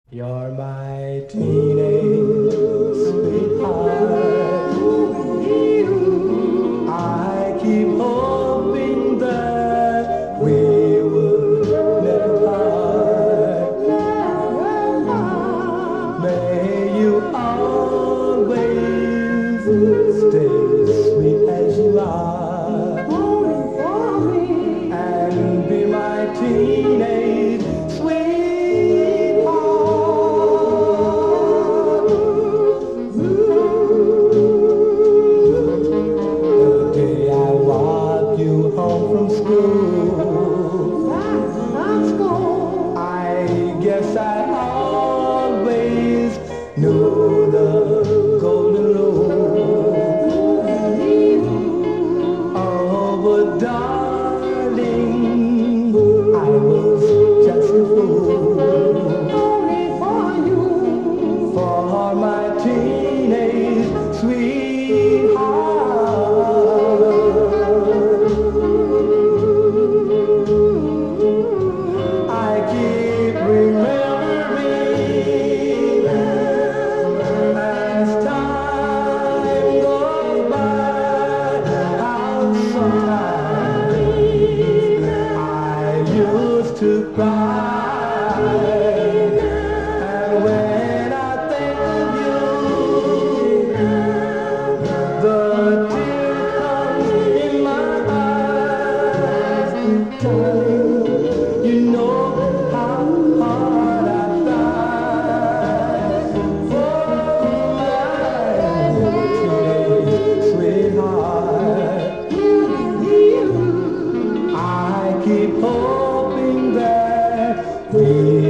You're my teenage sweetheart. I keep hoping that we would never part. May you always stay sweet as you are, and be my teenage home from school. I guess I always knew the golden rule. Oh, but darling, I was just a fool. Only for you, for my teenage sweetheart. To cry, and when I think of you, the tear comes in my eyes. Darling, you know how hard I tried for my teenage sweetheart. I keep hoping that we